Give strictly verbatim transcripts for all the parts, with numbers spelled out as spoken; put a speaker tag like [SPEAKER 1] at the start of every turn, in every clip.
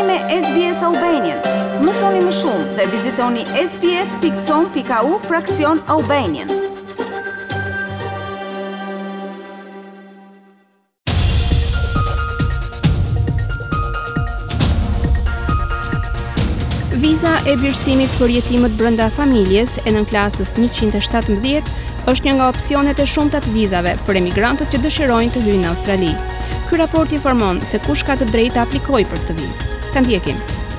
[SPEAKER 1] me S B S Albanian. Mësoni më shumë dhe vizitoni sbs.com.au fraksion Albanian.
[SPEAKER 2] Viza e birësimit për jetimet brenda familjes e nën klasës njëqind e shtatëmbëdhjetë është një nga opsionet e shumta të vizave për emigrantët që dëshirojnë të hyjnë në Australi. Ky raport informon se kush ka të drejtë të aplikojë për këtë vizë. Ta ndjekim.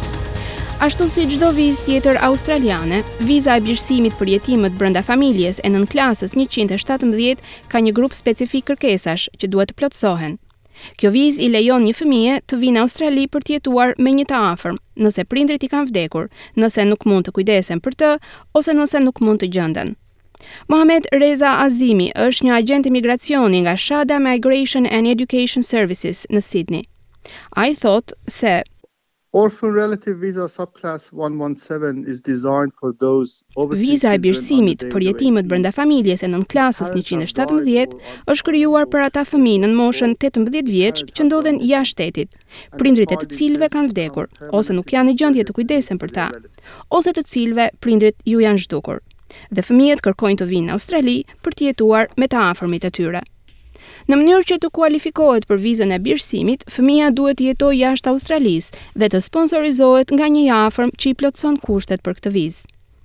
[SPEAKER 2] Ashtu si çdo vizë tjetër australiane, viza e birësimit për jetimet brenda familjes e nën klasës njëqind e shtatëmbëdhjetë ka një grup specifik kërkesash që duhet të plotësohen. Kjo vizë i lejon një fëmijë të vinë në Australi për të jetuar me një të afërm, nëse prindrit i kanë vdekur, nëse nuk mund të kujdesen për të, ose nëse nuk mund të gjenden. Mohamed Reza Azimi është një agent imigracioni nga Shada Migration and Education Services në Sydney. Ai thotë se
[SPEAKER 3] Orphan Relative Visa Subclass one seventeen is designed for those
[SPEAKER 2] Viza e birësimit për jetimet brenda familjes e nën klasës njëqind e shtatëmbëdhjetë është krijuar për ata fëmijë nën moshën tetëmbëdhjetë vjeç që ndodhen jashtë shtetit, prindrit e të cilëve kanë vdekur, ose nuk janë në gjendje të kujdesen për ta, ose të cilëve prindrit ju janë zhdukur. Dhe fëmijët kërkojnë të vinë në Australi për të jetuar me të afërmit e tyre. Në mënyrë që të kualifikohet për vizën e birësimit, fëmia duhet të jetojë jashtë Australisë dhe të sponsorizohet nga një i afërm që i plotëson kushtet për këtë vizë.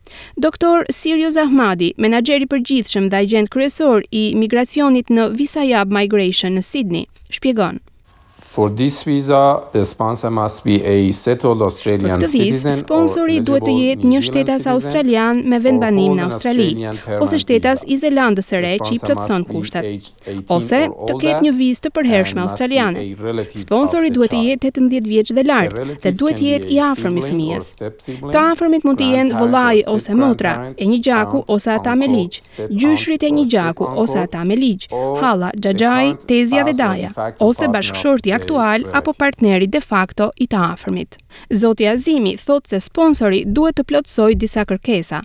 [SPEAKER 2] Doktor Sirius Ahmadi, menaxher i përgjithshëm dhe agent kryesor i migracionit në Visayab Migration në Sydney, shpjegon.
[SPEAKER 4] For this visa, the sponsor must be a settled Australian
[SPEAKER 2] Për këtë vizë, sponsori duhet të jetë një shtetas australian me vendbanim në Australi, ose shtetas i Zelandës së Re që i plotëson kushtet, ose të ketë një vizë të përhershme australiane. Sponsori duhet të jetë tetëmbëdhjetë vjeç dhe lart dhe duhet të jetë i afërm i fëmijës. Të afërmit mund të jenë vëllai ose motra, e një gjaku ose ata me ligj, gjyshrit e një gjaku ose ata me ligj, halla, xhaxhai, tezja dhe daja, ose bashkëshorti aktual apo partneri de facto i të afërmit. Zoti Azimi thotë se sponsori duhet të plotësojë disa kërkesa.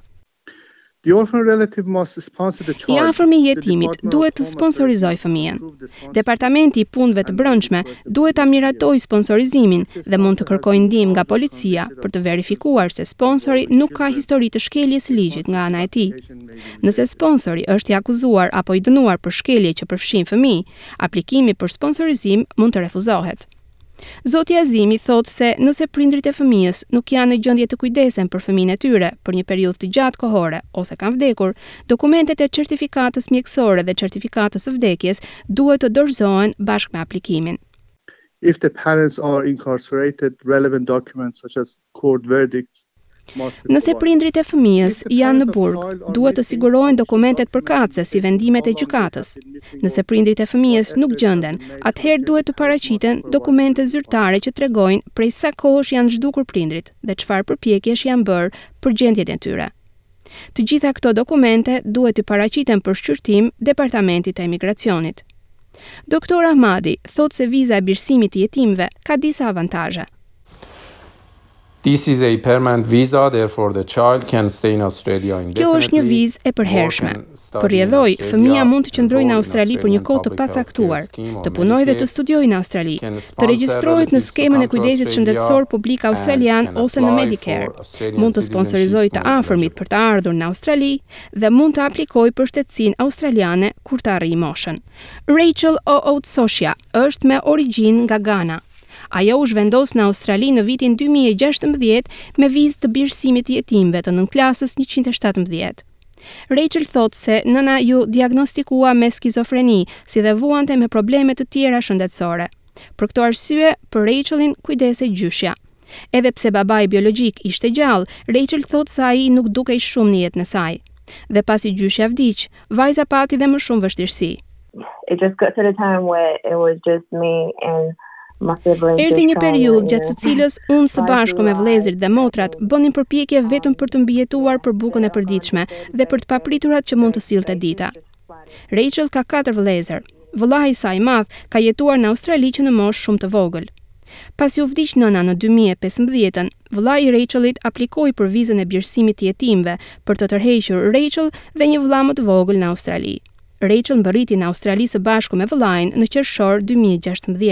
[SPEAKER 3] The orphan relative must sponsor the child.
[SPEAKER 2] I afërmi i jetimit duhet të sponsorizojë fëmijën. Departamenti i punëve të brendshme duhet ta miratojë sponsorizimin dhe mund të kërkojë ndihmë nga policia për të verifikuar se sponsori nuk ka histori të shkeljes së ligjit nga ana e tij. Nëse sponsori është i akuzuar apo i dënuar për shkelje që përfshin fëmijë, aplikimi për sponsorizim mund të refuzohet. Zoti Azimi thotë se nëse prindrit e fëmijës nuk janë në gjendje të kujdesen për fëmijën e tyre për një periudhë të gjatë kohore ose kanë vdekur, dokumentet e certifikatës mjekësore dhe certifikatës së vdekjes duhet të dorëzohen bashkë me aplikimin.
[SPEAKER 3] If the parents are incarcerated, relevant documents such as court verdicts
[SPEAKER 2] Nëse prindrit e fëmijës janë në burg, duhet të sigurohen dokumentet përkatëse si vendimet e gjykatës. Nëse prindrit e fëmijës nuk gjenden, atëherë duhet të paraqiten dokumente zyrtare që tregojnë prej sa kohësh janë zhdukur prindrit dhe çfarë përpjekjesh janë bërë për gjendjet e tyre. Të gjitha këto dokumente duhet të paraqiten për shqyrtim Departamentit të Emigracionit. Doktor Ahmadi thotë se viza e birësimit të jetimëve ka disa avantazhe.
[SPEAKER 4] This is a permanent visa, therefore the child can stay in Australia indefinitely.
[SPEAKER 2] Kjo është një vizë e përhershme. Për rrjedhoj, fëmia mund të qëndrojë në Australi për një kohë të pacaktuar, të punojë dhe të studiojë në Australi, të regjistrohet në skemën e kujdesit shëndetësor publik australian ose në Medicare, mund të sponsorizojë të afërmit për të ardhur në Australi dhe mund të aplikojë për shtetësinë australiane kur të arrijë moshën. Rachel O'Otsosha është me origjinë nga Ghana. Ajo u zhvendos në Australi në vitin dy mijë e gjashtëmbëdhjetë me vizë të birësimit të jetimëve të nën klasës njëqind e shtatëmbëdhjetë. Rachel thotë se nëna ju diagnostikua me skizofreni, si dhe vuante me probleme të tjera shëndetësore. Për këtë arsye, për Rachelin kujdesej gjyshja. Edhe pse babai biologjik ishte gjallë, Rachel thotë se ai nuk dukej shumë në jetën e saj. Dhe pasi gjyshja vdiq, vajza pati dhe më shumë vështirësi.
[SPEAKER 5] It just got to the time where it was just me and
[SPEAKER 2] Erdhi një periudhë gjatë së cilës unë së bashku me vëllezërit dhe motrat bënin përpjekje vetëm për të mbijetuar për bukën e përditshme dhe për të papriturat që mund të sillte dita. Rachel ka katër vëllezër. Vëllai i saj i madh ka jetuar në Australi që në moshë shumë të vogël. Pasi u vdiq nëna në dy mijë e pesëmbëdhjetë, vëllai i Rachelit aplikoi për vizën e birësimit të jetimëve për të tërhequr Rachel dhe një vëlla më të vogël në Australi. Rachel mbërriti në Australi së bashku me vëllain në qershor dy mijë e gjashtëmbëdhjetë.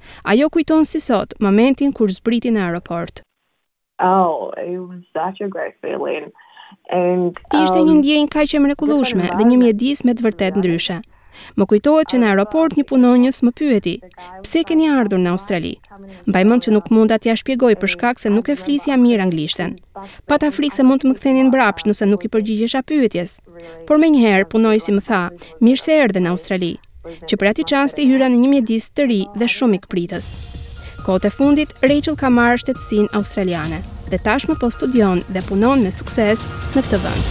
[SPEAKER 2] Ajo kujton si sot momentin kur zbriti në aeroport.
[SPEAKER 5] Oh, it was such a great feeling. And, um,
[SPEAKER 2] Ishte një ndjenjë kaq e mrekullueshme dhe një mjedis me të vërtet ndryshe. Më kujtohet që në aeroport një punonjës më pyeti: "Pse keni ardhur në Australi?" Mbaj mend që nuk munda t'ja shpjegoj për shkak se nuk e flisja mirë anglishten. Pata frikë se mund të më kthenin mbrapsht nëse nuk i përgjigjesha pyetjes. Por menjëherë punojësi më tha: "Mirë se erdhe në Australi", që për atij çasti hyra në një mjedis të ri dhe shumë ikpritës. Kohët e fundit, Rachel ka marrë shtetësinë australiane dhe tashmë po studion dhe punon me sukses në këtë vend.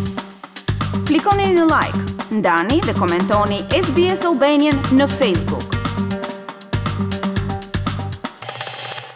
[SPEAKER 1] Klikoni në like, ndani dhe komentoni S B S Albanian në Facebook.